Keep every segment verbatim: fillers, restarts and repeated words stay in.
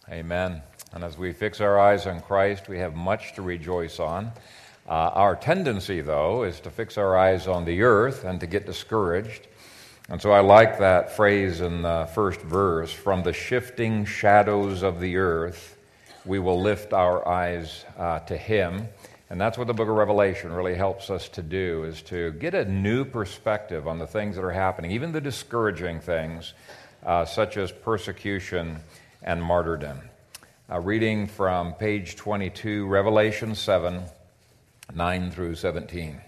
Amen. And as we fix our eyes on Christ, we have much to rejoice on. Uh, our tendency, though, is to fix our eyes on the earth and to get discouraged. And so I like that phrase in the first verse, from the shifting shadows of the earth, we will lift our eyes uh, to Him. And that's what the book of Revelation really helps us to do, is to get a new perspective on the things that are happening, even the discouraging things, uh, such as persecution and martyrdom. Uh, reading from page twenty-two, Revelation seven, nine through seventeen.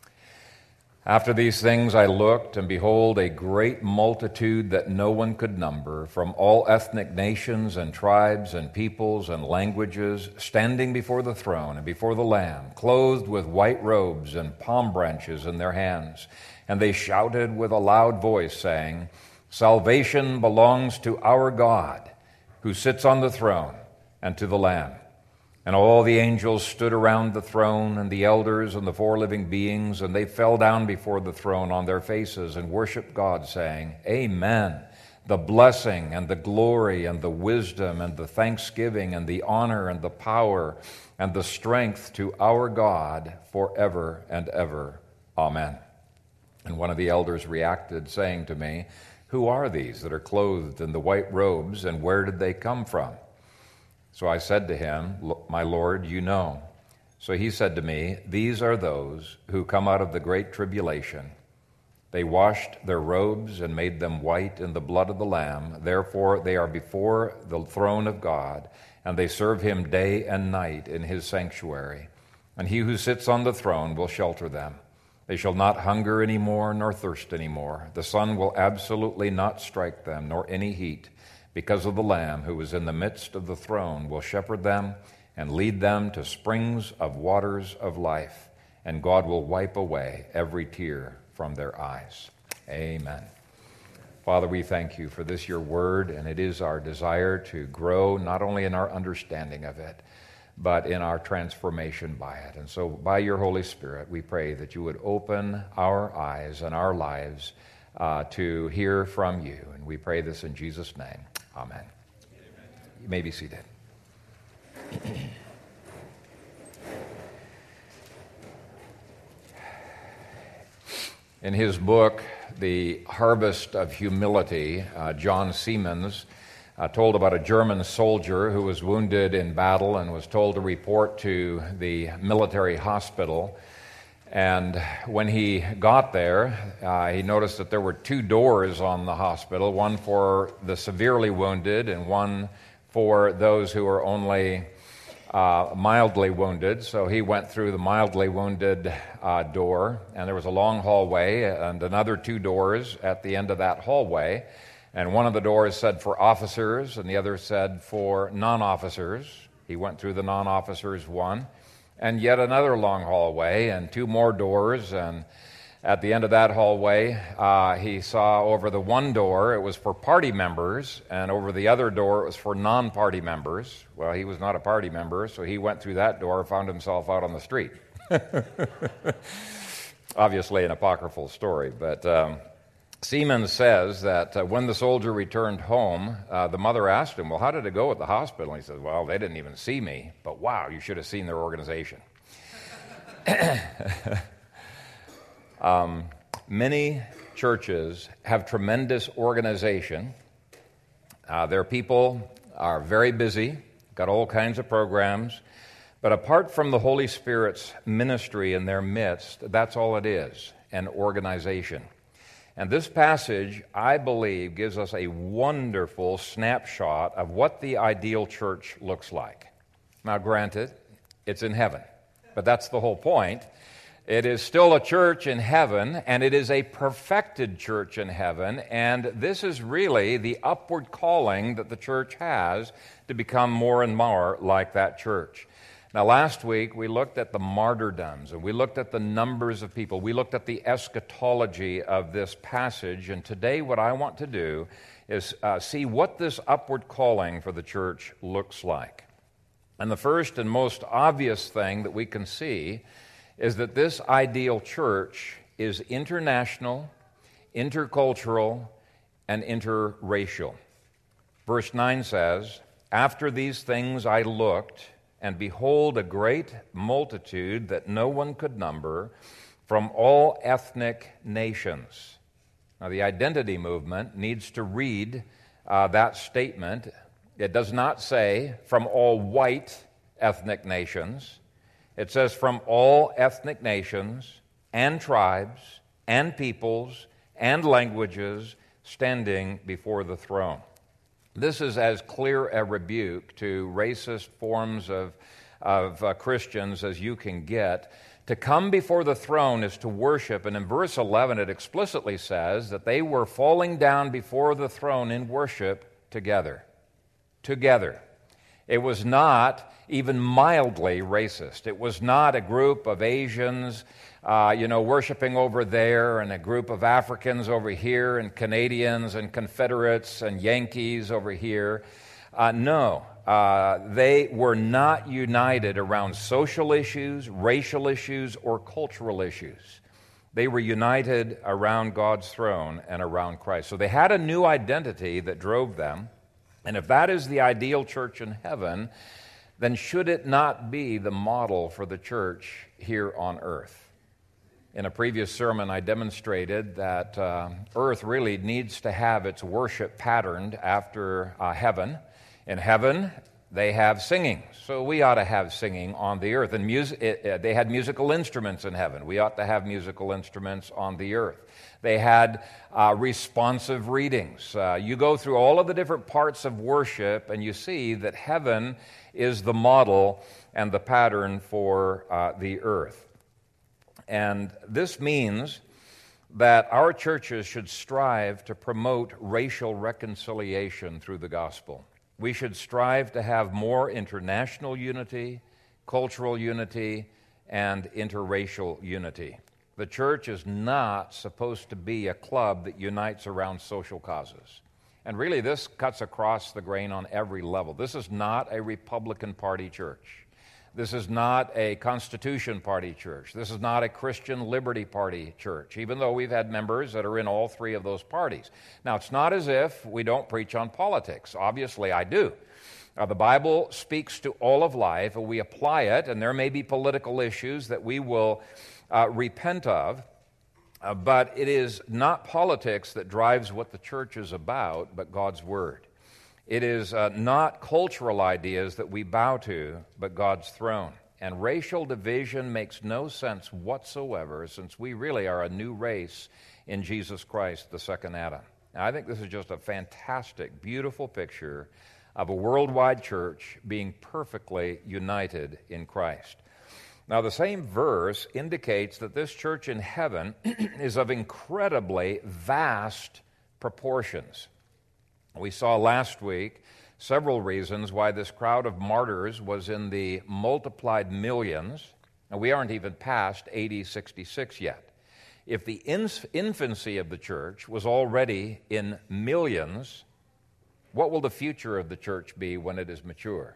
After these things I looked, and behold, a great multitude that no one could number, from all ethnic nations and tribes and peoples and languages, standing before the throne and before the Lamb, clothed with white robes and palm branches in their hands. And they shouted with a loud voice, saying, Salvation belongs to our God, who sits on the throne, and to the Lamb. And all the angels stood around the throne, and the elders and the four living beings, and they fell down before the throne on their faces and worshiped God, saying, Amen. The blessing and the glory and the wisdom and the thanksgiving and the honor and the power and the strength to our God forever and ever. Amen. And one of the elders reacted, saying to me, Who are these that are clothed in the white robes, and where did they come from? So I said to him, My Lord, you know. So he said to me, These are those who come out of the great tribulation. They washed their robes and made them white in the blood of the Lamb. Therefore they are before the throne of God, and they serve Him day and night in His sanctuary. And He who sits on the throne will shelter them. They shall not hunger any more, nor thirst any more. The sun will absolutely not strike them, nor any heat. Because of the Lamb who is in the midst of the throne will shepherd them and lead them to springs of waters of life, and God will wipe away every tear from their eyes. Amen. Father, we thank you for this, your word, and it is our desire to grow not only in our understanding of it, but in our transformation by it. And so by your Holy Spirit, we pray that you would open our eyes and our lives uh, to hear from you. And we pray this in Jesus' name. Amen. You may be seated. In his book, The Harvest of Humility, uh, John Siemens uh, told about a German soldier who was wounded in battle and was told to report to the military hospital. And when he got there, uh, he noticed that there were two doors on the hospital, one for the severely wounded and one for those who were only uh, mildly wounded. So he went through the mildly wounded uh, door, and there was a long hallway and another two doors at the end of that hallway. And one of the doors said for officers and the other said for non-officers. He went through the non-officers one. And yet another long hallway and two more doors, and at the end of that hallway, uh, he saw over the one door it was for party members, and over the other door it was for non-party members. Well, he was not a party member, so he went through that door and found himself out on the street. Obviously an apocryphal story, but um, Siemens says that uh, when the soldier returned home, uh, the mother asked him, well, how did it go at the hospital? And he said, well, they didn't even see me, but wow, you should have seen their organization. um, many churches have tremendous organization. Uh, their people are very busy, got all kinds of programs, but apart from the Holy Spirit's ministry in their midst, that's all it is, an organization. And this passage, I believe, gives us a wonderful snapshot of what the ideal church looks like. Now, granted, it's in heaven, but that's the whole point. It is still a church in heaven, and it is a perfected church in heaven, and this is really the upward calling that the church has to become more and more like that church. Now, last week, we looked at the martyrdoms, and we looked at the numbers of people. We looked at the eschatology of this passage, and today what I want to do is uh, see what this upward calling for the church looks like. And the first and most obvious thing that we can see is that this ideal church is international, intercultural, and interracial. Verse nine says, After these things I looked, and behold, a great multitude that no one could number, from all ethnic nations. Now, the identity movement needs to read uh, that statement. It does not say from all white ethnic nations. It says from all ethnic nations and tribes and peoples and languages standing before the throne. This is as clear a rebuke to racist forms of, of uh, Christians as you can get. To come before the throne is to worship, and in verse eleven it explicitly says that they were falling down before the throne in worship together. Together. It was not even mildly racist. It was not a group of Asians, uh, you know, worshiping over there, and a group of Africans over here, and Canadians and Confederates and Yankees over here. Uh, no, uh, they were not united around social issues, racial issues, or cultural issues. They were united around God's throne and around Christ. So they had a new identity that drove them. And if that is the ideal church in heaven, then should it not be the model for the church here on earth? In a previous sermon, I demonstrated that uh, earth really needs to have its worship patterned after uh, heaven. In heaven, they have singing, so we ought to have singing on the earth. And music, it, uh, they had musical instruments in heaven. We ought to have musical instruments on the earth. They had uh, responsive readings. Uh, you go through all of the different parts of worship, and you see that heaven is the model and the pattern for uh, the earth. And this means that our churches should strive to promote racial reconciliation through the gospel. We should strive to have more international unity, cultural unity, and interracial unity. The church is not supposed to be a club that unites around social causes. And really, this cuts across the grain on every level. This is not a Republican Party church. This is not a Constitution Party church. This is not a Christian Liberty Party church, even though we've had members that are in all three of those parties. Now, it's not as if we don't preach on politics. Obviously, I do. Uh, the Bible speaks to all of life, and we apply it, and there may be political issues that we will uh, repent of, uh, but it is not politics that drives what the church is about, but God's Word. It is uh, not cultural ideas that we bow to, but God's throne. And racial division makes no sense whatsoever, since we really are a new race in Jesus Christ, the second Adam. Now, I think this is just a fantastic, beautiful picture of a worldwide church being perfectly united in Christ. Now, the same verse indicates that this church in heaven is of incredibly vast proportions. We saw last week several reasons why this crowd of martyrs was in the multiplied millions, and we aren't even past A D sixty-six yet. If the infancy of the church was already in millions, what will the future of the church be when it is mature?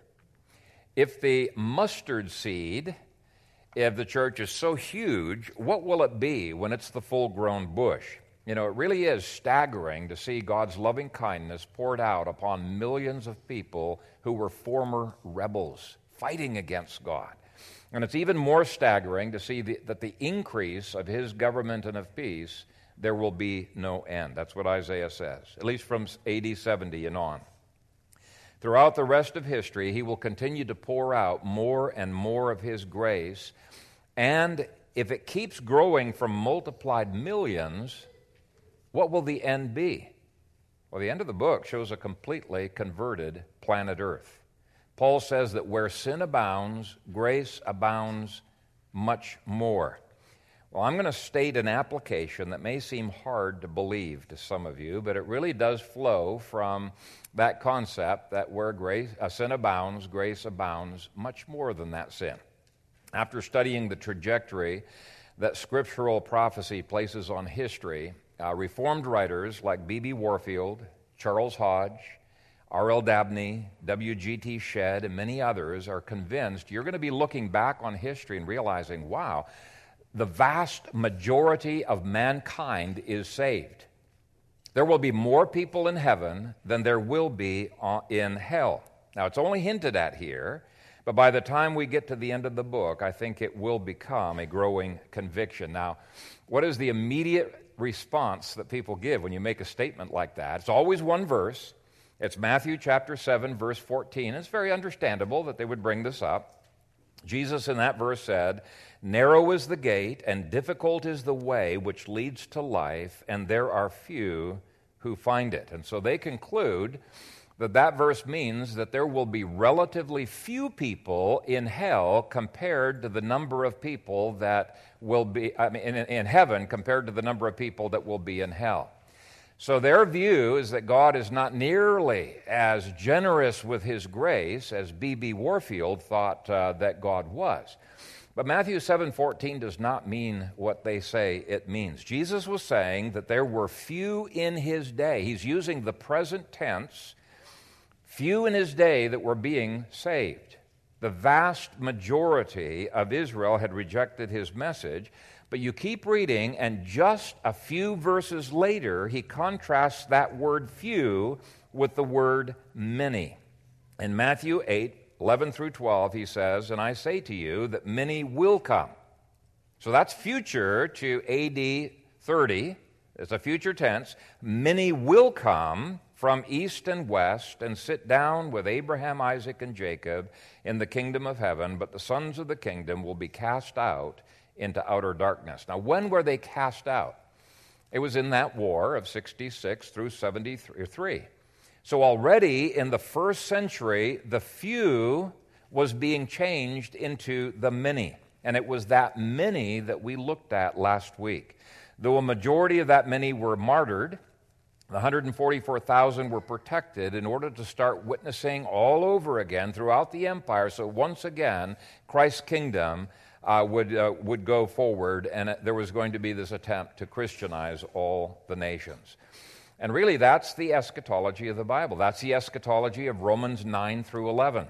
If the mustard seed of the church is so huge, what will it be when it's the full-grown bush? You know, it really is staggering to see God's loving kindness poured out upon millions of people who were former rebels fighting against God. And it's even more staggering to see the, that the increase of his government and of peace, there will be no end. That's what Isaiah says, at least from A D seventy and on. Throughout the rest of history, he will continue to pour out more and more of his grace. And if it keeps growing from multiplied millions, what will the end be? Well, the end of the book shows a completely converted planet Earth. Paul says that where sin abounds, grace abounds much more. Well, I'm going to state an application that may seem hard to believe to some of you, but it really does flow from that concept that where grace, uh, sin abounds, grace abounds much more than that sin. After studying the trajectory that scriptural prophecy places on history, Uh, Reformed writers like B B Warfield, Charles Hodge, R L Dabney, W G T Shedd, and many others are convinced you're going to be looking back on history and realizing, wow, the vast majority of mankind is saved. There will be more people in heaven than there will be in hell. Now, it's only hinted at here, but by the time we get to the end of the book, I think it will become a growing conviction. Now, what is the immediate response that people give when you make a statement like that? It's always one verse. It's Matthew chapter seven, verse fourteen. It's very understandable that they would bring this up. Jesus in that verse said, "Narrow is the gate, and difficult is the way which leads to life, and there are few who find it." And so they conclude that that verse means that there will be relatively few people in hell compared to the number of people that will be, I mean, in, in heaven compared to the number of people that will be in hell. So their view is that God is not nearly as generous with His grace as B B Warfield thought uh, that God was. But Matthew seven fourteen does not mean what they say it means. Jesus was saying that there were few in His day. He's using the present tense, few in His day that were being saved. The vast majority of Israel had rejected His message. But you keep reading, and just a few verses later, He contrasts that word few with the word many. In Matthew eight, eleven through twelve, He says, "And I say to you that many will come." So that's future to A D thirty. It's a future tense. Many will come from east and west and sit down with Abraham, Isaac, and Jacob in the kingdom of heaven, but the sons of the kingdom will be cast out into outer darkness. Now, when were they cast out? It was in that war of sixty-six through seventy-three. So already in the first century, the few was being changed into the many. And it was that many that we looked at last week. Though a majority of that many were martyred, the one hundred forty-four thousand were protected in order to start witnessing all over again throughout the empire. So once again, Christ's kingdom uh, would, uh, would go forward, and there was going to be this attempt to Christianize all the nations. And really, that's the eschatology of the Bible. That's the eschatology of Romans nine through eleven.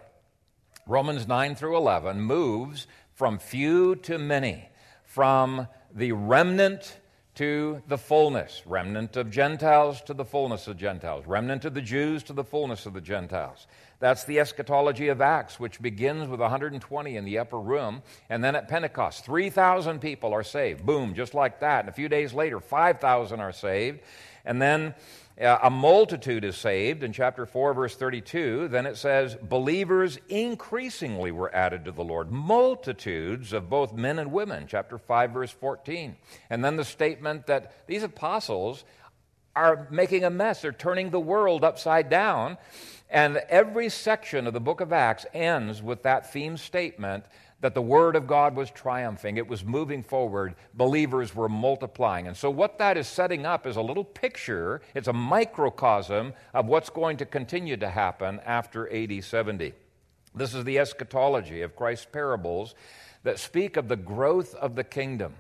Romans nine through eleven moves from few to many, from the remnant to the fullness, remnant of Gentiles to the fullness of Gentiles, remnant of the Jews to the fullness of the Gentiles. That's the eschatology of Acts, which begins with one hundred twenty in the upper room, and then at Pentecost, three thousand people are saved. Boom, just like that. And a few days later, five thousand are saved. And then uh, a multitude is saved in chapter four, verse thirty-two. Then it says, believers increasingly were added to the Lord. Multitudes of both men and women, chapter five, verse fourteen. And then the statement that these apostles are making a mess. They're turning the world upside down. And every section of the book of Acts ends with that theme statement that the Word of God was triumphing. It was moving forward. Believers were multiplying. And so what that is setting up is a little picture. It's a microcosm of what's going to continue to happen after A D seventy. This is the eschatology of Christ's parables that speak of the growth of the kingdom.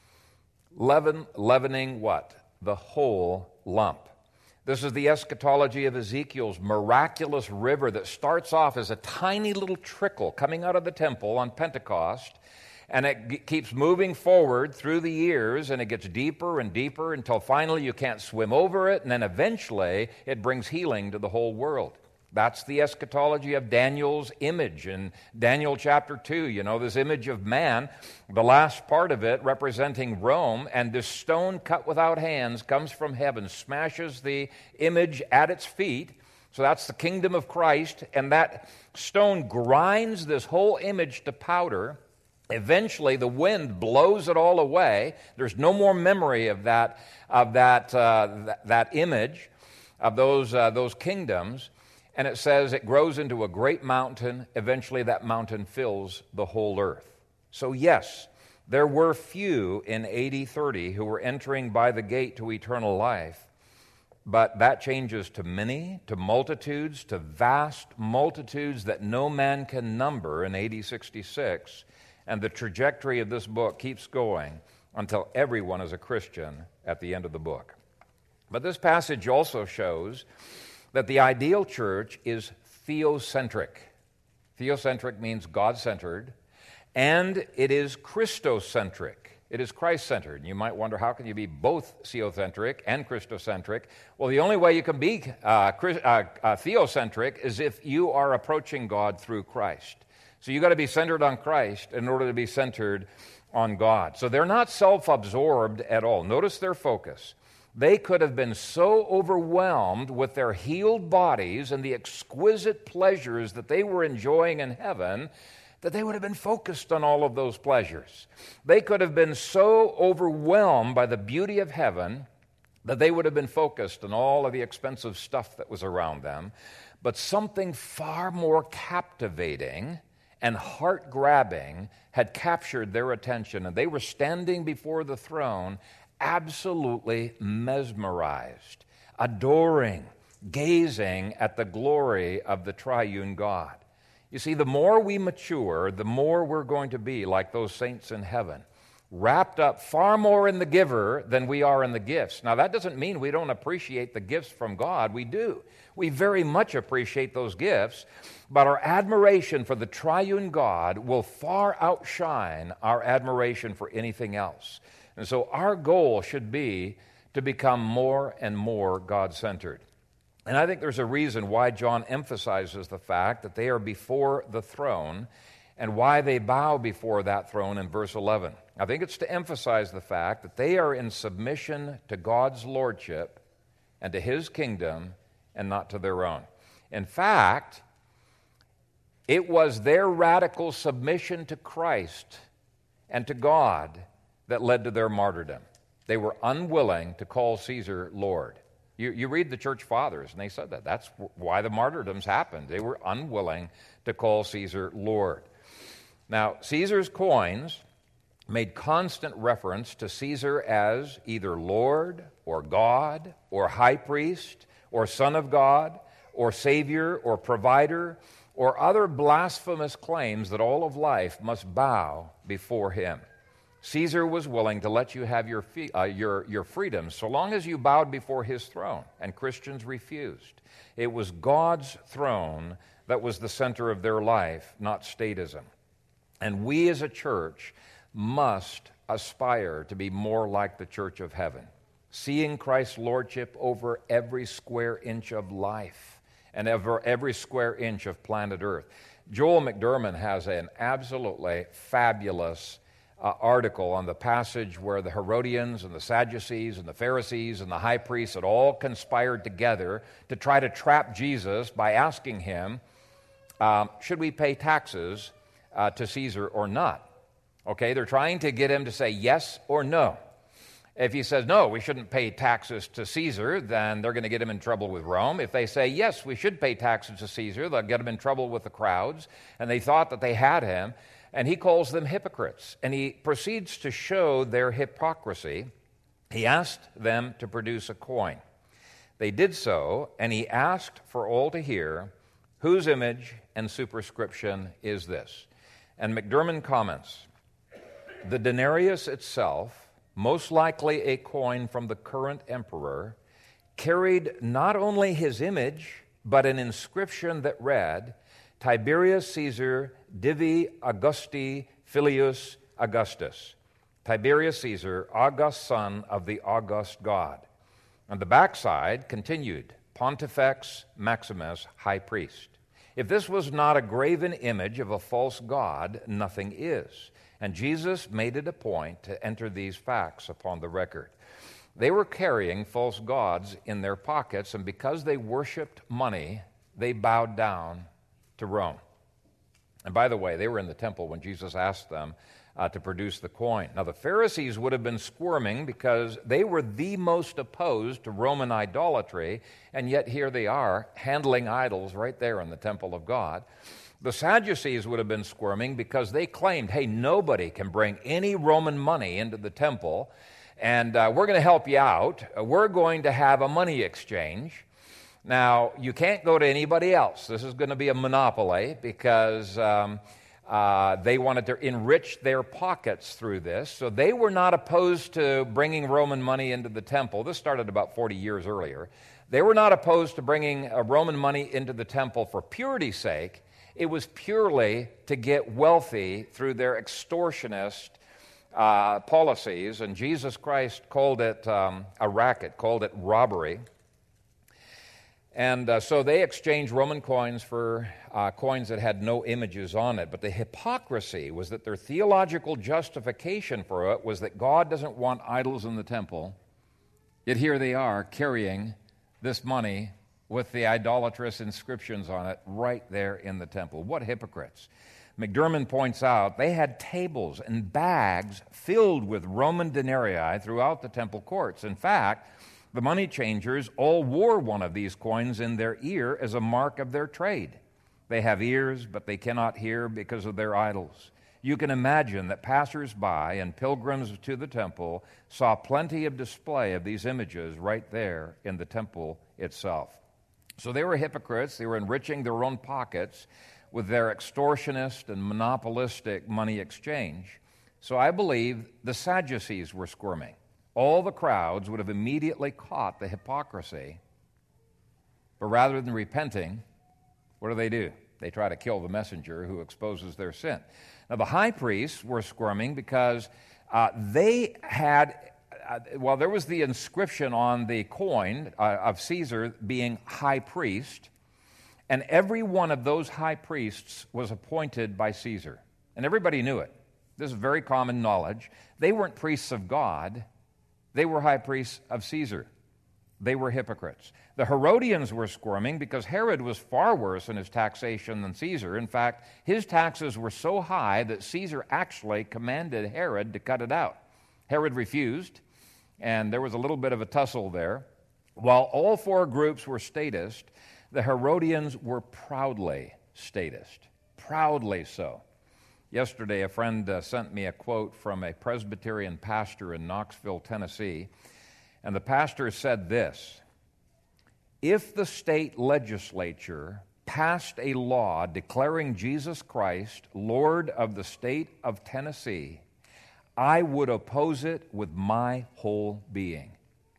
Leaven, leavening what? The whole lump. This is the eschatology of Ezekiel's miraculous river that starts off as a tiny little trickle coming out of the temple on Pentecost, and it g- keeps moving forward through the years, and it gets deeper and deeper until finally you can't swim over it, and then eventually it brings healing to the whole world. That's the eschatology of Daniel's image in Daniel chapter two. You know, this image of man, the last part of it representing Rome, and this stone cut without hands comes from heaven, smashes the image at its feet. So that's the kingdom of Christ, and that stone grinds this whole image to powder. Eventually, the wind blows it all away. There's no more memory of that, of that, uh, that, that image, of those, uh, those kingdoms. And it says it grows into a great mountain. Eventually, that mountain fills the whole earth. So yes, there were few in A D thirty who were entering by the gate to eternal life. But that changes to many, to multitudes, to vast multitudes that no man can number in A D sixty-six. And the trajectory of this book keeps going until everyone is a Christian at the end of the book. But this passage also shows that the ideal church is theocentric. Theocentric means God-centered, and it is Christocentric. It is Christ-centered. And you might wonder, how can you be both theocentric and Christocentric? Well, the only way you can be uh, Christ, uh, uh, theocentric is if you are approaching God through Christ. So you've got to be centered on Christ in order to be centered on God. So they're not self-absorbed at all. Notice their focus. They could have been so overwhelmed with their healed bodies and the exquisite pleasures that they were enjoying in heaven that they would have been focused on all of those pleasures. They could have been so overwhelmed by the beauty of heaven that they would have been focused on all of the expensive stuff that was around them. But something far more captivating and heart-grabbing had captured their attention, and they were standing before the throne absolutely mesmerized, adoring, gazing at the glory of the triune God. You see, the more we mature, the more we're going to be like those saints in heaven, wrapped up far more in the giver than we are in the gifts. Now, that doesn't mean we don't appreciate the gifts from God. We do. We very much appreciate those gifts, but our admiration for the triune God will far outshine our admiration for anything else. And so our goal should be to become more and more God-centered. And I think there's a reason why John emphasizes the fact that they are before the throne and why they bow before that throne in verse eleven. I think it's to emphasize the fact that they are in submission to God's lordship and to his kingdom and not to their own. In fact, it was their radical submission to Christ and to God that led to their martyrdom. They were unwilling to call Caesar Lord. You, you read the church fathers, and they said that. That's why the martyrdoms happened. They were unwilling to call Caesar Lord. Now, Caesar's coins made constant reference to Caesar as either Lord or God or high priest or son of God or savior or provider or other blasphemous claims that all of life must bow before him. Caesar was willing to let you have your, uh, your, your freedom so long as you bowed before his throne, and Christians refused. It was God's throne that was the center of their life, not statism. And we as a church must aspire to be more like the church of heaven, seeing Christ's lordship over every square inch of life and over every square inch of planet Earth. Joel McDermott has an absolutely fabulous Uh, article on the passage where the Herodians and the Sadducees and the Pharisees and the high priests had all conspired together to try to trap Jesus by asking him, um, should we pay taxes uh, to Caesar or not? Okay, they're trying to get him to say yes or no. If he says, no, we shouldn't pay taxes to Caesar, then they're going to get him in trouble with Rome. If they say, yes, we should pay taxes to Caesar, they'll get him in trouble with the crowds. And they thought that they had him. And he calls them hypocrites. And he proceeds to show their hypocrisy. He asked them to produce a coin. They did so, and he asked for all to hear, whose image and superscription is this? And McDermott comments, the denarius itself, most likely a coin from the current emperor, carried not only his image, but an inscription that read, Tiberius Caesar Divi Augusti Filius Augustus. Tiberius Caesar, august son of the august God. On the backside continued, Pontifex Maximus, high priest. If this was not a graven image of a false god, nothing is. And Jesus made it a point to enter these facts upon the record. They were carrying false gods in their pockets, and because they worshipped money, they bowed down to Rome. And by the way, they were in the temple when Jesus asked them uh, to produce the coin. Now, the Pharisees would have been squirming because they were the most opposed to Roman idolatry, and yet here they are handling idols right there in the temple of God. The Sadducees would have been squirming because they claimed, hey, nobody can bring any Roman money into the temple, and uh, we're going to help you out. We're going to have a money exchange. Now, you can't go to anybody else. This is going to be a monopoly because um, uh, they wanted to enrich their pockets through this. So they were not opposed to bringing Roman money into the temple. This started about forty years earlier. They were not opposed to bringing uh, Roman money into the temple for purity's sake. It was purely to get wealthy through their extortionist uh, policies, and Jesus Christ called it um, a racket, called it robbery. And uh, so they exchanged Roman coins for uh, coins that had no images on it. But the hypocrisy was that their theological justification for it was that God doesn't want idols in the temple, yet here they are carrying this money with the idolatrous inscriptions on it right there in the temple. What hypocrites. McDermott points out they had tables and bags filled with Roman denarii throughout the temple courts. In fact, the money changers all wore one of these coins in their ear as a mark of their trade. They have ears, but they cannot hear because of their idols. You can imagine that passers-by and pilgrims to the temple saw plenty of display of these images right there in the temple itself. So they were hypocrites. They were enriching their own pockets with their extortionist and monopolistic money exchange. So I believe the Sadducees were squirming. All the crowds would have immediately caught the hypocrisy, but rather than repenting, what do they do? They try to kill the messenger who exposes their sin. Now, the high priests were squirming because uh, they had, uh, well, there was the inscription on the coin uh, of Caesar being high priest, and every one of those high priests was appointed by Caesar. And everybody knew it. This is very common knowledge. They weren't priests of God. They were high priests of Caesar. They were hypocrites. The Herodians were squirming because Herod was far worse in his taxation than Caesar. In fact, his taxes were so high that Caesar actually commanded Herod to cut it out. Herod refused, and there was a little bit of a tussle there. While all four groups were statist, the Herodians were proudly statist, proudly so. Yesterday, a friend uh, sent me a quote from a Presbyterian pastor in Knoxville, Tennessee, and the pastor said this: if the state legislature passed a law declaring Jesus Christ Lord of the state of Tennessee, I would oppose it with my whole being.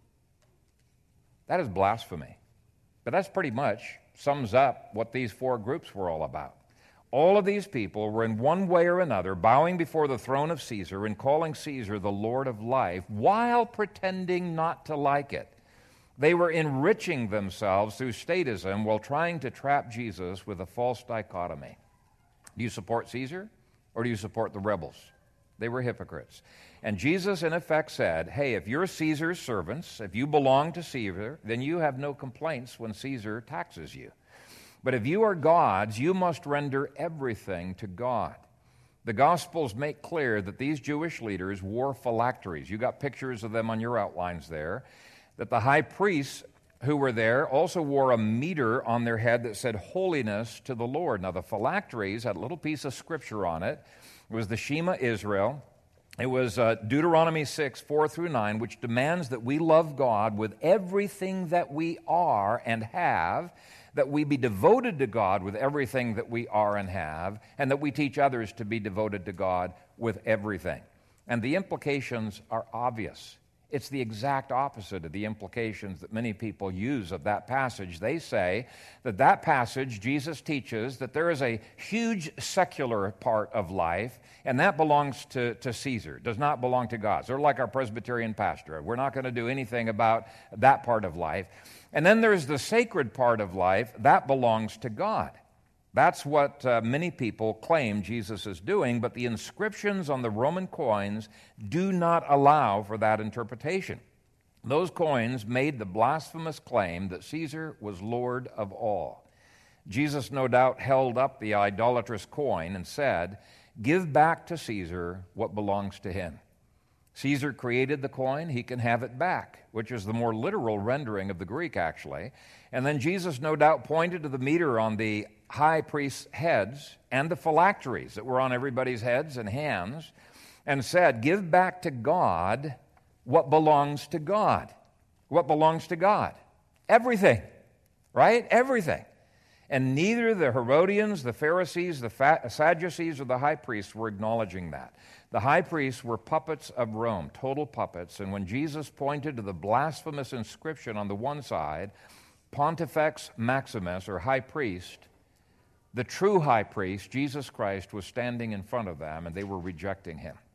That is blasphemy. But that's pretty much sums up what these four groups were all about. All of these people were in one way or another bowing before the throne of Caesar and calling Caesar the Lord of life while pretending not to like it. They were enriching themselves through statism while trying to trap Jesus with a false dichotomy. Do you support Caesar or do you support the rebels? They were hypocrites. And Jesus, in effect, said, hey, if you're Caesar's servants, if you belong to Caesar, then you have no complaints when Caesar taxes you. But if you are God's, you must render everything to God. The Gospels make clear that these Jewish leaders wore phylacteries. You got pictures of them on your outlines there. That the high priests who were there also wore a mitre on their head that said, holiness to the Lord. Now, the phylacteries had a little piece of scripture on it. It was the Shema Israel. It was uh, Deuteronomy six, four through nine, which demands that we love God with everything that we are and have, that we be devoted to God with everything that we are and have, and that we teach others to be devoted to God with everything. And the implications are obvious. It's the exact opposite of the implications that many people use of that passage. They say that that passage, Jesus teaches that there is a huge secular part of life, and that belongs to, to Caesar, does not belong to God. Sort of like our Presbyterian pastor. We're not going to do anything about that part of life. And then there's the sacred part of life, that belongs to God. That's what uh, many people claim Jesus is doing, but the inscriptions on the Roman coins do not allow for that interpretation. Those coins made the blasphemous claim that Caesar was Lord of all. Jesus no doubt held up the idolatrous coin and said, "Give back to Caesar what belongs to him." Caesar created the coin, he can have it back, which is the more literal rendering of the Greek, actually. And then Jesus no doubt pointed to the meter on the high priest's heads and the phylacteries that were on everybody's heads and hands and said, "Give back to God what belongs to God." What belongs to God? Everything, right? Everything. And neither the Herodians, the Pharisees, the Sadducees, or the high priests were acknowledging that. The high priests were puppets of Rome, total puppets. And when Jesus pointed to the blasphemous inscription on the one side, Pontifex Maximus, or high priest, the true high priest, Jesus Christ, was standing in front of them, and they were rejecting him.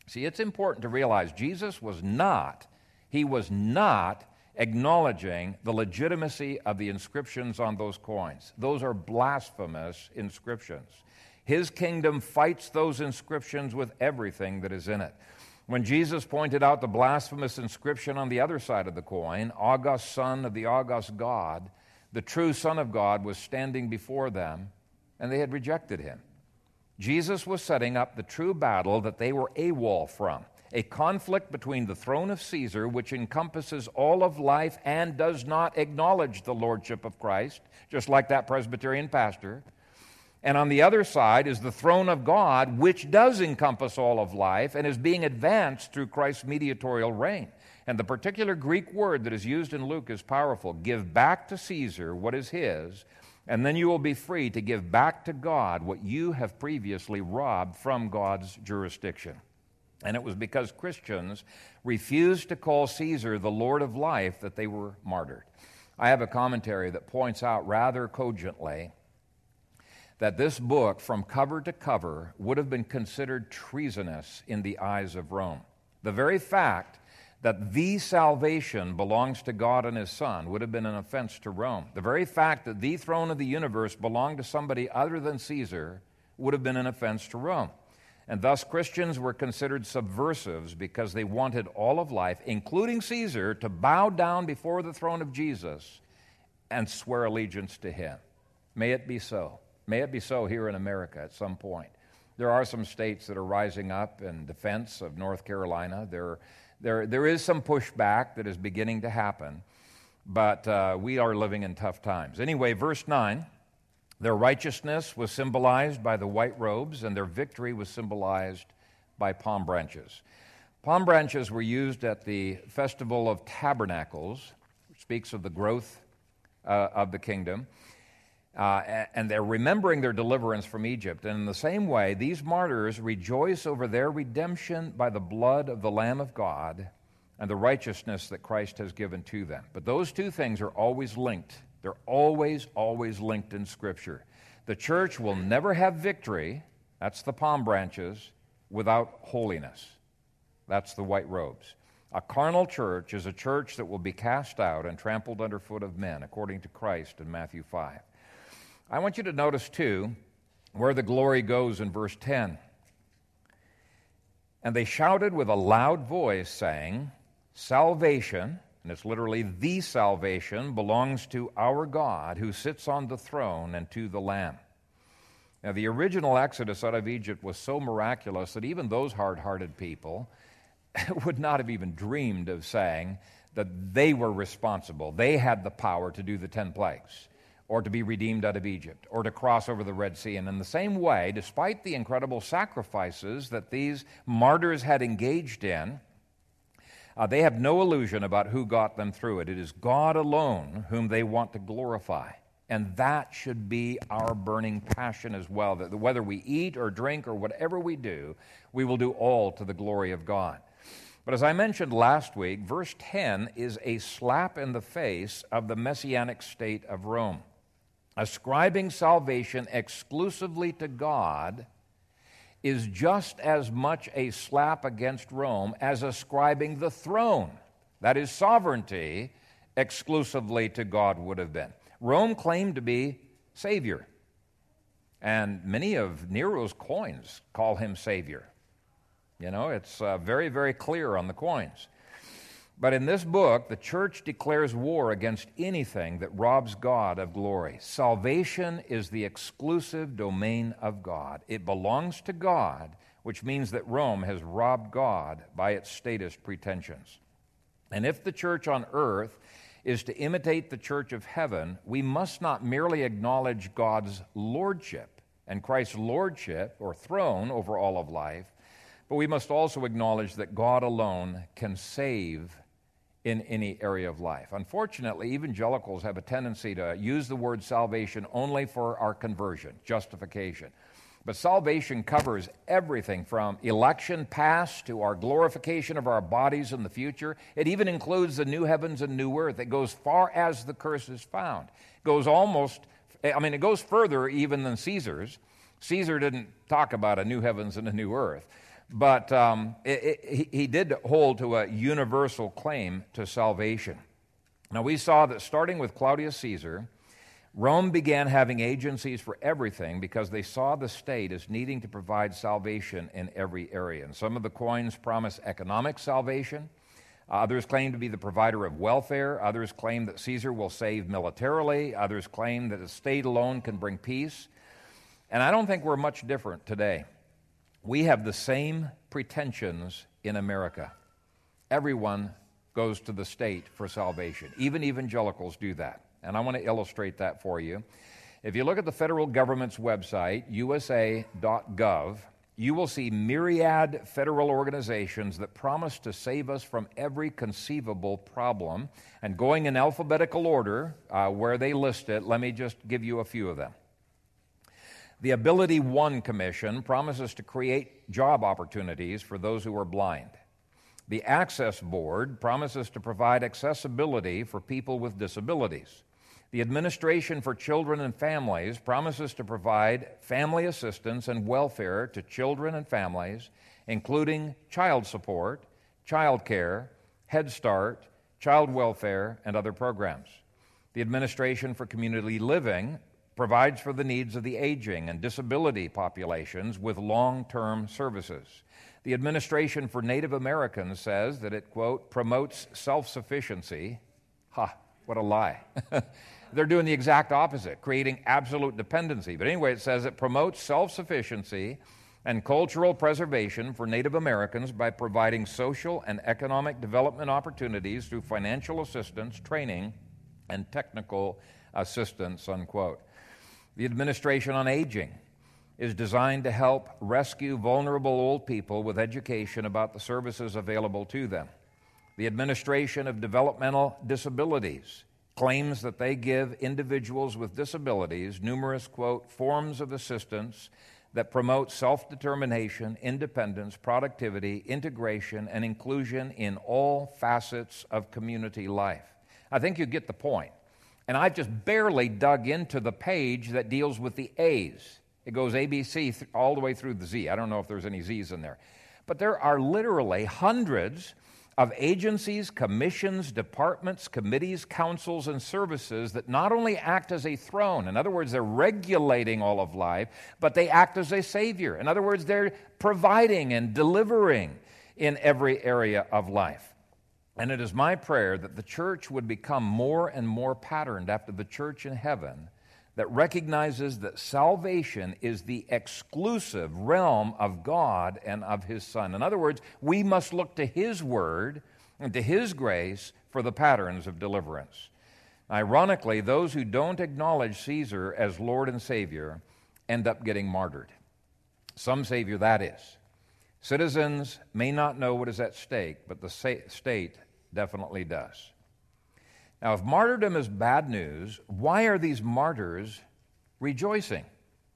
See, it's important to realize Jesus was not, he was not acknowledging the legitimacy of the inscriptions on those coins. Those are blasphemous inscriptions. His kingdom fights those inscriptions with everything that is in it. When Jesus pointed out the blasphemous inscription on the other side of the coin, August Son of the August God, the true Son of God was standing before them, and they had rejected him. Jesus was setting up the true battle that they were AWOL from, a conflict between the throne of Caesar, which encompasses all of life and does not acknowledge the lordship of Christ, just like that Presbyterian pastor. And on the other side is the throne of God, which does encompass all of life and is being advanced through Christ's mediatorial reign. And the particular Greek word that is used in Luke is powerful. Give back to Caesar what is his, and then you will be free to give back to God what you have previously robbed from God's jurisdiction. And it was because Christians refused to call Caesar the Lord of life that they were martyred. I have a commentary that points out rather cogently that this book, from cover to cover, would have been considered treasonous in the eyes of Rome. The very fact that the salvation belongs to God and His Son would have been an offense to Rome. The very fact that the throne of the universe belonged to somebody other than Caesar would have been an offense to Rome. And thus Christians were considered subversives because they wanted all of life, including Caesar, to bow down before the throne of Jesus and swear allegiance to Him. May it be so. May it be so here in America at some point. There are some states that are rising up in defense of North Carolina. There, there, there is some pushback that is beginning to happen, but uh, we are living in tough times. Anyway, verse nine, their righteousness was symbolized by the white robes, and their victory was symbolized by palm branches. Palm branches were used at the Festival of Tabernacles, which speaks of the growth uh, of the kingdom. Uh, and they're remembering their deliverance from Egypt. And in the same way, these martyrs rejoice over their redemption by the blood of the Lamb of God and the righteousness that Christ has given to them. But those two things are always linked. They're always, always linked in Scripture. The church will never have victory, that's the palm branches, without holiness. That's the white robes. A carnal church is a church that will be cast out and trampled underfoot of men, according to Christ in Matthew five. I want you to notice, too, where the glory goes in verse ten. And they shouted with a loud voice, saying, Salvation, and it's literally the salvation, belongs to our God who sits on the throne and to the Lamb. Now, the original exodus out of Egypt was so miraculous that even those hard-hearted people would not have even dreamed of saying that they were responsible. They had the power to do the ten plagues, or to be redeemed out of Egypt, or to cross over the Red Sea. And in the same way, despite the incredible sacrifices that these martyrs had engaged in, uh, they have no illusion about who got them through it. It is God alone whom they want to glorify. And that should be our burning passion as well, that whether we eat or drink or whatever we do, we will do all to the glory of God. But as I mentioned last week, verse ten is a slap in the face of the messianic state of Rome. Ascribing salvation exclusively to God is just as much a slap against Rome as ascribing the throne, that is sovereignty, exclusively to God would have been. Rome claimed to be Savior, and many of Nero's coins call him Savior. You know, it's uh, very, very clear on the coins. But in this book, the church declares war against anything that robs God of glory. Salvation is the exclusive domain of God. It belongs to God, which means that Rome has robbed God by its statist pretensions. And if the church on earth is to imitate the church of heaven, we must not merely acknowledge God's lordship and Christ's lordship or throne over all of life, but we must also acknowledge that God alone can save in any area of life. Unfortunately, evangelicals have a tendency to use the word salvation only for our conversion, justification. But salvation covers everything from election past to our glorification of our bodies in the future. It even includes the new heavens and new earth. It goes far as the curse is found. It goes almost, I mean, it goes further even than Caesar's. Caesar didn't talk about a new heavens and a new earth. But um, it, it, he, he did hold to a universal claim to salvation. Now, we saw that starting with Claudius Caesar, Rome began having agencies for everything because they saw the state as needing to provide salvation in every area. And some of the coins promise economic salvation. Others claim to be the provider of welfare. Others claim that Caesar will save militarily. Others claim that the state alone can bring peace. And I don't think we're much different today. We have the same pretensions in America. Everyone goes to the state for salvation. Even evangelicals do that. And I want to illustrate that for you. If you look at the federal government's website, U S A dot gov, you will see myriad federal organizations that promise to save us from every conceivable problem. And going in alphabetical order, uh, where they list it, let me just give you a few of them. The Ability One Commission promises to create job opportunities for those who are blind. The Access Board promises to provide accessibility for people with disabilities. The Administration for Children and Families promises to provide family assistance and welfare to children and families, including child support, child care, Head Start, child welfare, and other programs. The Administration for Community Living provides for the needs of the aging and disability populations with long-term services. The Administration for Native Americans says that it, quote, promotes self-sufficiency. Ha, what a lie. They're doing the exact opposite, creating absolute dependency. But anyway, it says it promotes self-sufficiency and cultural preservation for Native Americans by providing social and economic development opportunities through financial assistance, training, and technical assistance, unquote. The Administration on Aging is designed to help rescue vulnerable old people with education about the services available to them. The Administration of Developmental Disabilities claims that they give individuals with disabilities numerous, quote, forms of assistance that promote self-determination, independence, productivity, integration, and inclusion in all facets of community life. I think you get the point. And I've just barely dug into the page that deals with the A's. It goes A, B, C, th- all the way through the Z. I don't know if there's any Z's in there. But there are literally hundreds of agencies, commissions, departments, committees, councils, and services that not only act as a throne, in other words, they're regulating all of life, but they act as a savior. In other words, they're providing and delivering in every area of life. And it is my prayer that the church would become more and more patterned after the church in heaven that recognizes that salvation is the exclusive realm of God and of His Son. In other words, we must look to His Word and to His grace for the patterns of deliverance. Ironically, those who don't acknowledge Caesar as Lord and Savior end up getting martyred. Some Savior, that is. Citizens may not know what is at stake, but the state definitely does. Now, if martyrdom is bad news, why are these martyrs rejoicing?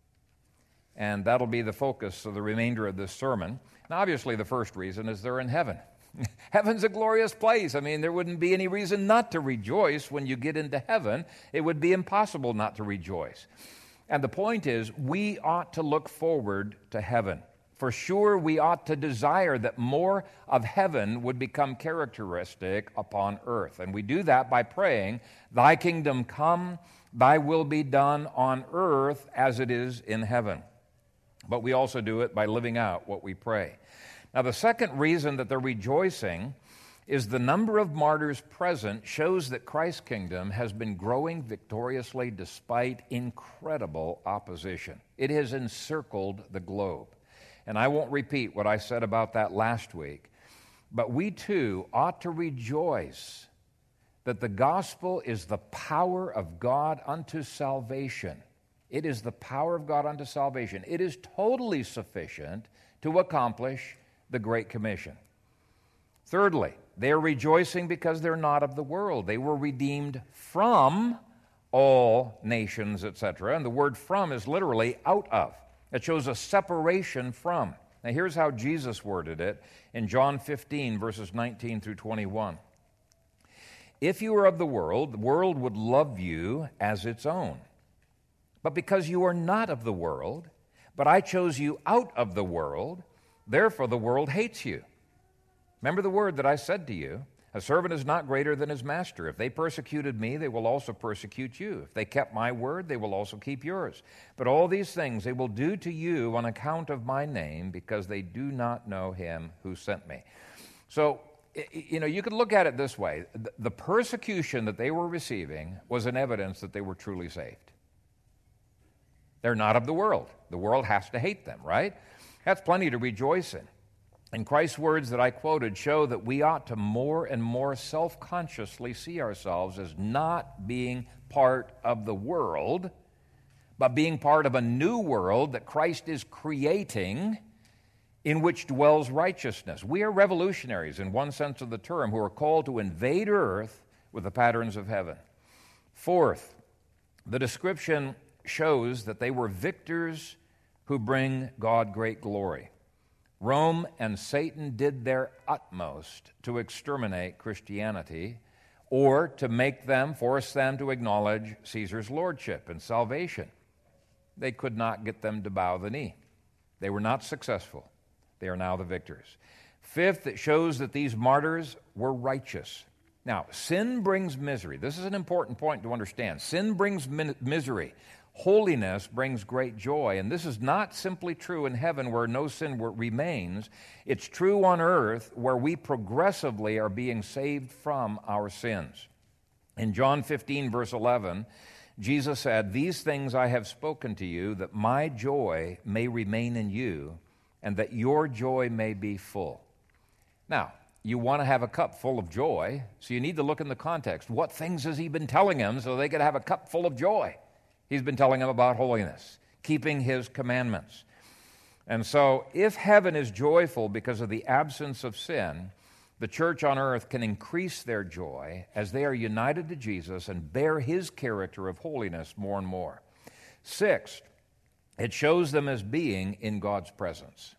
And that'll be the focus of the remainder of this sermon. Now, obviously, the first reason is they're in heaven. Heaven's a glorious place. I mean, there wouldn't be any reason not to rejoice when you get into heaven. It would be impossible not to rejoice. And the point is, we ought to look forward to heaven. For sure, we ought to desire that more of heaven would become characteristic upon earth. And we do that by praying, Thy kingdom come, Thy will be done on earth as it is in heaven. But we also do it by living out what we pray. Now, the second reason that they're rejoicing is the number of martyrs present shows that Christ's kingdom has been growing victoriously despite incredible opposition. It has encircled the globe. And I won't repeat what I said about that last week, but we too ought to rejoice that the gospel is the power of God unto salvation. It is the power of God unto salvation. It is totally sufficient to accomplish the Great Commission. Thirdly, they are rejoicing because they're not of the world. They were redeemed from all nations, et cetera. And the word from is literally out of. It shows a separation from. Now, here's how Jesus worded it in John fifteen, verses nineteen through twenty-one. If you were of the world, the world would love you as its own. But because you are not of the world, but I chose you out of the world, Therefore the world hates you. Remember the word that I said to you, a servant is not greater than his master. If they persecuted me, they will also persecute you. If they kept my word, they will also keep yours. But all these things they will do to you on account of my name, because they do not know him who sent me. So, you know, you could look at it this way. The persecution that they were receiving was an evidence that they were truly saved. They're not of the world. The world has to hate them, right? That's plenty to rejoice in. And Christ's words that I quoted show that we ought to more and more self-consciously see ourselves as not being part of the world, but being part of a new world that Christ is creating, in which dwells righteousness. We are revolutionaries in one sense of the term, who are called to invade earth with the patterns of heaven. Fourth, the description shows that they were victors who bring God great glory. Rome and Satan did their utmost to exterminate Christianity, or to make them, force them to acknowledge Caesar's lordship and salvation. They could not get them to bow the knee. They were not successful. They are now the victors. Fifth, it shows that these martyrs were righteous. Now, sin brings misery. This is an important point to understand. Sin brings min- misery. Holiness brings great joy. And this is not simply true in heaven where no sin remains. It's true on earth where we progressively are being saved from our sins. In John fifteen, verse eleven, Jesus said, "These things I have spoken to you, that my joy may remain in you, and that your joy may be full." Now, you want to have a cup full of joy, so you need to look in the context. What things has he been telling them so they could have a cup full of joy? He's been telling them about holiness, keeping his commandments. And so, if heaven is joyful because of the absence of sin, the church on earth can increase their joy as they are united to Jesus and bear his character of holiness more and more. Sixth, it shows them as being in God's presence.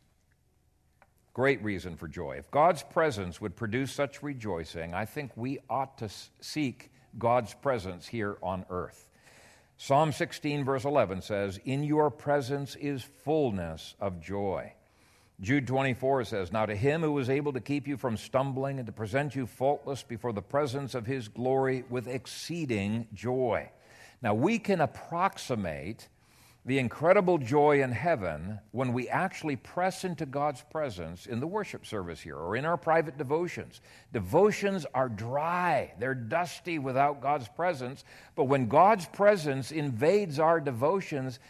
Great reason for joy. If God's presence would produce such rejoicing, I think we ought to seek God's presence here on earth. Psalm sixteen, verse eleven says, "In your presence is fullness of joy." Jude twenty-four says, "Now to him who is able to keep you from stumbling and to present you faultless before the presence of his glory with exceeding joy." Now we can approximate the incredible joy in heaven when we actually press into God's presence in the worship service here or in our private devotions. Devotions are dry. They're dusty without God's presence. But when God's presence invades our devotions,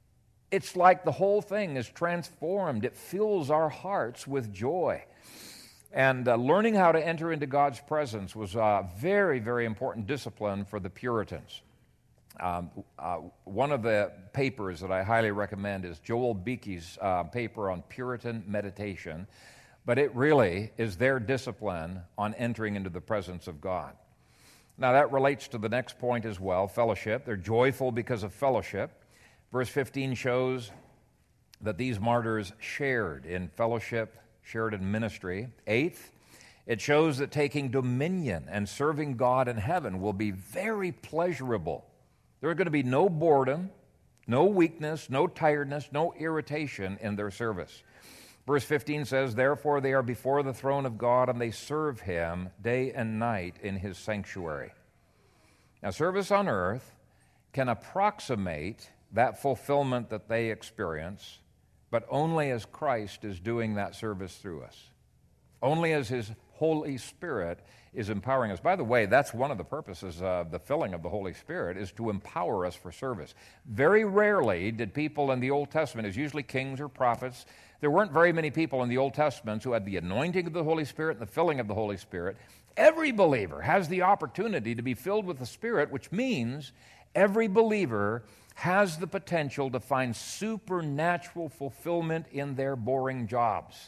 it's like the whole thing is transformed. It fills our hearts with joy. And uh, learning how to enter into God's presence was a very, very important discipline for the Puritans. Um, uh, one of the papers that I highly recommend is Joel Beeke's uh, paper on Puritan meditation, but it really is their discipline on entering into the presence of God. Now that relates to the next point as well, fellowship. They're joyful because of fellowship. Verse fifteen shows that these martyrs shared in fellowship, shared in ministry. Eighth, it shows that taking dominion and serving God in heaven will be very pleasurable. There are going to be no boredom, no weakness, no tiredness, no irritation in their service. Verse fifteen says, "Therefore they are before the throne of God, and they serve him day and night in his sanctuary." Now, service on earth can approximate that fulfillment that they experience, but only as Christ is doing that service through us. Only as his Holy Spirit is empowering us. By the way, that's one of the purposes of the filling of the Holy Spirit, is to empower us for service. Very rarely did people in the Old Testament, it's usually kings or prophets, there weren't very many people in the Old Testament who had the anointing of the Holy Spirit and the filling of the Holy Spirit. Every believer has the opportunity to be filled with the Spirit, which means every believer has the potential to find supernatural fulfillment in their boring jobs.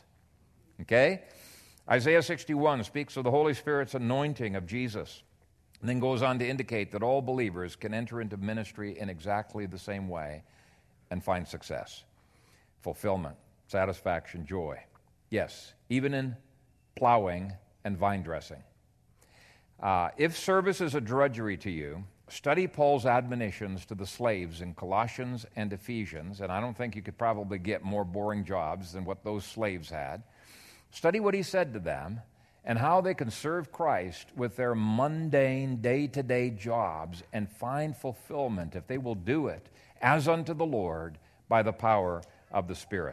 Okay? Isaiah sixty-one speaks of the Holy Spirit's anointing of Jesus, and then goes on to indicate that all believers can enter into ministry in exactly the same way and find success, fulfillment, satisfaction, joy. Yes, even in plowing and vine dressing. Uh, if service is a drudgery to you, Study Paul's admonitions to the slaves in Colossians and Ephesians, and I don't think you could probably get more boring jobs than what those slaves had. Study what he said to them and how they can serve Christ with their mundane, day-to-day jobs and find fulfillment if they will do it as unto the Lord by the power of the Spirit.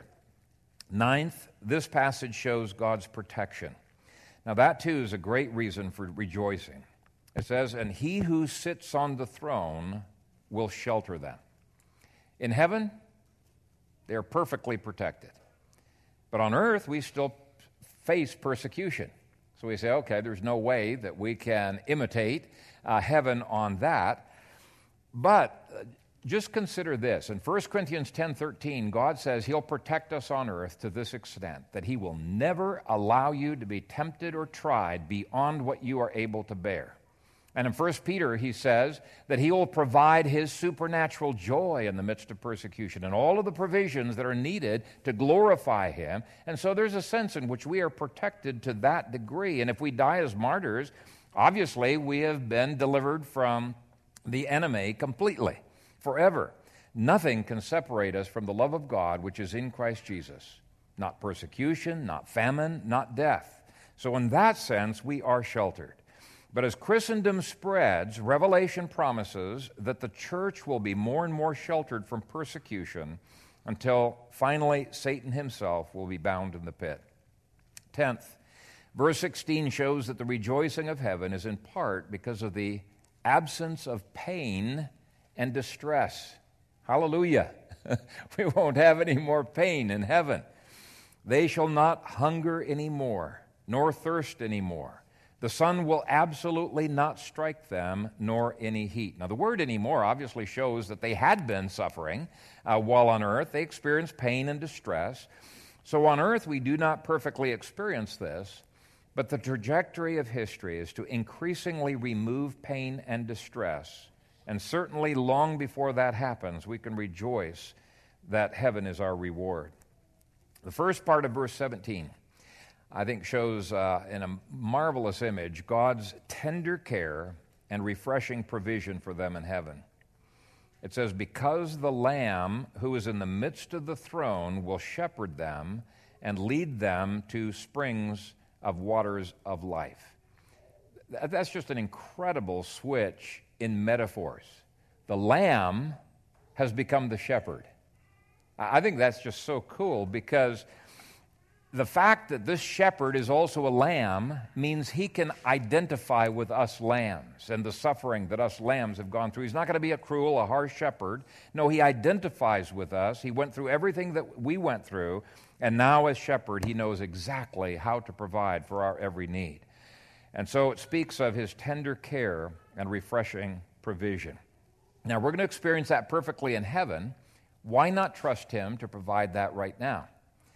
Ninth, this passage shows God's protection. Now that too is a great reason for rejoicing. It says, and he who sits on the throne will shelter them. In heaven, they're perfectly protected. But on earth, we still face persecution. So we say, okay, there's no way that we can imitate uh, heaven on that. But uh, just consider this. In First Corinthians ten thirteen, God says he'll protect us on earth to this extent, that he will never allow you to be tempted or tried beyond what you are able to bear. And in First Peter, he says that he will provide his supernatural joy in the midst of persecution and all of the provisions that are needed to glorify him. And so there's a sense in which we are protected to that degree. And if we die as martyrs, obviously we have been delivered from the enemy completely, forever. Nothing can separate us from the love of God which is in Christ Jesus. Not persecution, not famine, not death. So in that sense, we are sheltered. But as Christendom spreads, Revelation promises that the church will be more and more sheltered from persecution until finally Satan himself will be bound in the pit. Tenth, verse sixteen shows that the rejoicing of heaven is in part because of the absence of pain and distress. Hallelujah. We won't have any more pain in heaven. They shall not hunger anymore, nor thirst anymore. The sun will absolutely not strike them, nor any heat. Now, the word anymore obviously shows that they had been suffering uh, while on earth. They experienced pain and distress. So on earth, we do not perfectly experience this, but the trajectory of history is to increasingly remove pain and distress. And certainly long before that happens, we can rejoice that heaven is our reward. The first part of verse seventeen, I think, shows uh, in a marvelous image God's tender care and refreshing provision for them in heaven. It says, because the Lamb who is in the midst of the throne will shepherd them and lead them to springs of waters of life. That's just an incredible switch in metaphors. The Lamb has become the shepherd. I think that's just so cool, because the fact that this shepherd is also a lamb means he can identify with us lambs and the suffering that us lambs have gone through. He's not going to be a cruel, a harsh shepherd. No, he identifies with us. He went through everything that we went through, and now as shepherd, he knows exactly how to provide for our every need. And so it speaks of his tender care and refreshing provision. Now, we're going to experience that perfectly in heaven. Why not trust him to provide that right now?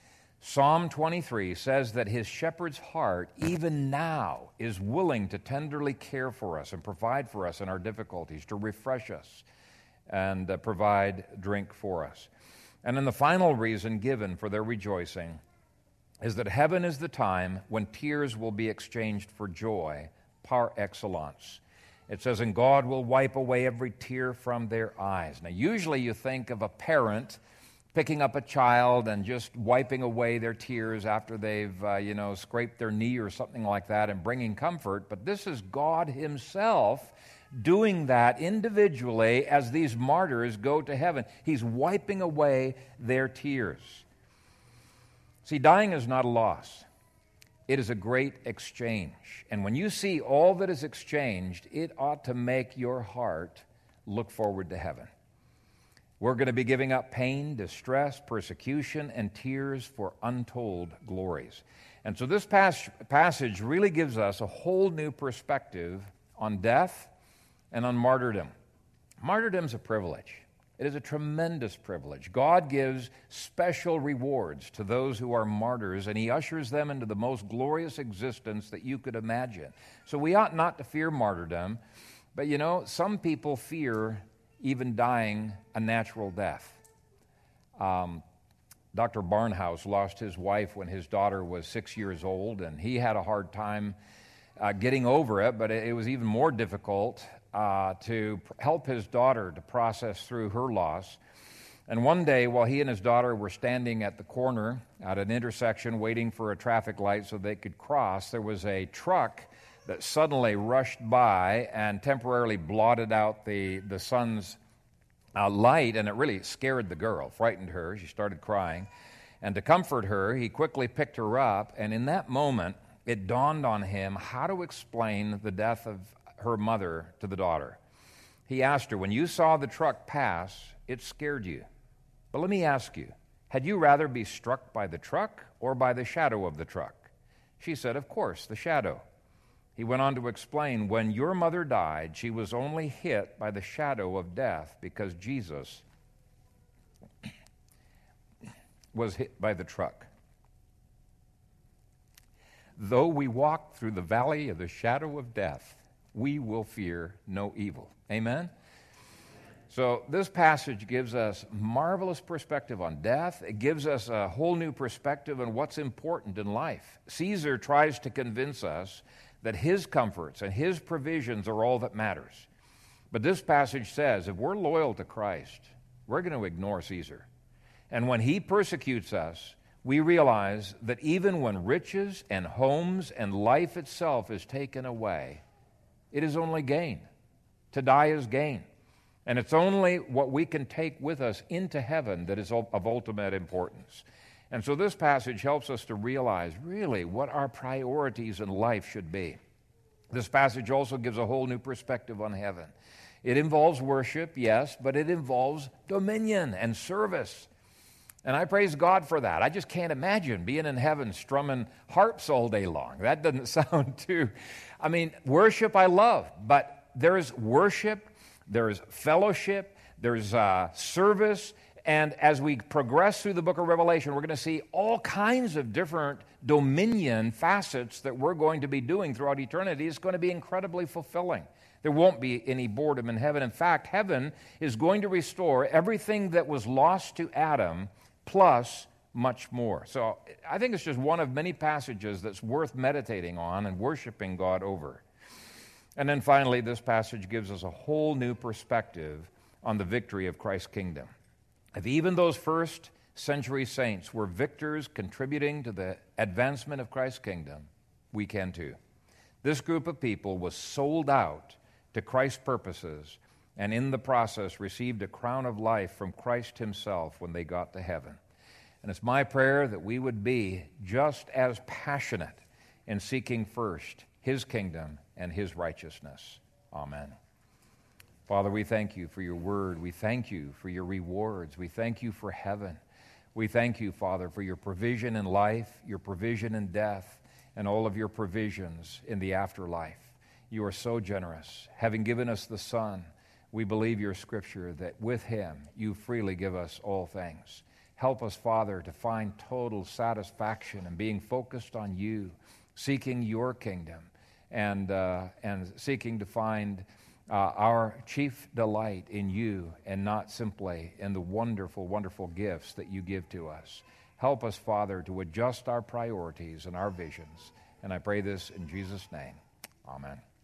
Psalm twenty-three says that his shepherd's heart, even now, is willing to tenderly care for us and provide for us in our difficulties, to refresh us and uh, provide drink for us. And then the final reason given for their rejoicing is that heaven is the time when tears will be exchanged for joy, par excellence. It says, and God will wipe away every tear from their eyes. Now, usually you think of a parent picking up a child and just wiping away their tears after they've, uh, you know, scraped their knee or something like that and bringing comfort. But this is God himself doing that individually as these martyrs go to heaven. He's wiping away their tears. See, dying is not a loss. It is a great exchange. And when you see all that is exchanged, it ought to make your heart look forward to heaven. We're going to be giving up pain, distress, persecution, and tears for untold glories. And so this pas- passage really gives us a whole new perspective on death and on martyrdom. Martyrdom's a privilege. It is a tremendous privilege. God gives special rewards to those who are martyrs, and he ushers them into the most glorious existence that you could imagine. So we ought not to fear martyrdom, but you know, some people fear even dying a natural death. Um, Doctor Barnhouse lost his wife when his daughter was six years old, and he had a hard time uh, getting over it, but it was even more difficult uh, to pr- help his daughter to process through her loss. And one day, while he and his daughter were standing at the corner at an intersection waiting for a traffic light so they could cross, there was a truck that suddenly rushed by and temporarily blotted out the, the sun's uh, light, and it really scared the girl, frightened her. She started crying. And to comfort her, he quickly picked her up, and in that moment, it dawned on him how to explain the death of her mother to the daughter. He asked her, when you saw the truck pass, it scared you. But let me ask you, had you rather be struck by the truck or by the shadow of the truck? She said, of course, the shadow. He went on to explain, when your mother died, she was only hit by the shadow of death because Jesus was hit by the truck. Though we walk through the valley of the shadow of death, we will fear no evil. Amen? So this passage gives us marvelous perspective on death. It gives us a whole new perspective on what's important in life. Caesar tries to convince us that his comforts and his provisions are all that matters. But this passage says if we're loyal to Christ, we're going to ignore Caesar. And when he persecutes us, we realize that even when riches and homes and life itself is taken away, it is only gain. To die is gain. And it's only what we can take with us into heaven that is of ultimate importance. And so this passage helps us to realize really what our priorities in life should be. This passage also gives a whole new perspective on heaven. It involves worship, yes, but it involves dominion and service. And I praise God for that. I just can't imagine being in heaven strumming harps all day long. That doesn't sound too... I mean, worship I love, but there is worship, there is fellowship, there's uh, service, and as we progress through the book of Revelation, we're going to see all kinds of different dominion facets that we're going to be doing throughout eternity. It's going to be incredibly fulfilling. There won't be any boredom in heaven. In fact, heaven is going to restore everything that was lost to Adam, plus much more. So I think it's just one of many passages that's worth meditating on and worshiping God over. And then finally, this passage gives us a whole new perspective on the victory of Christ's kingdom. If even those first century saints were victors contributing to the advancement of Christ's kingdom, we can too. This group of people was sold out to Christ's purposes, and in the process received a crown of life from Christ himself when they got to heaven. And it's my prayer that we would be just as passionate in seeking first his kingdom and his righteousness. Amen. Father, we thank you for your word. We thank you for your rewards. We thank you for heaven. We thank you, Father, for your provision in life, your provision in death, and all of your provisions in the afterlife. You are so generous. Having given us the Son, we believe your scripture that with him you freely give us all things. Help us, Father, to find total satisfaction in being focused on you, seeking your kingdom, and, uh, and seeking to find Uh, our chief delight in you and not simply in the wonderful, wonderful gifts that you give to us. Help us, Father, to adjust our priorities and our visions. And I pray this in Jesus' name. Amen.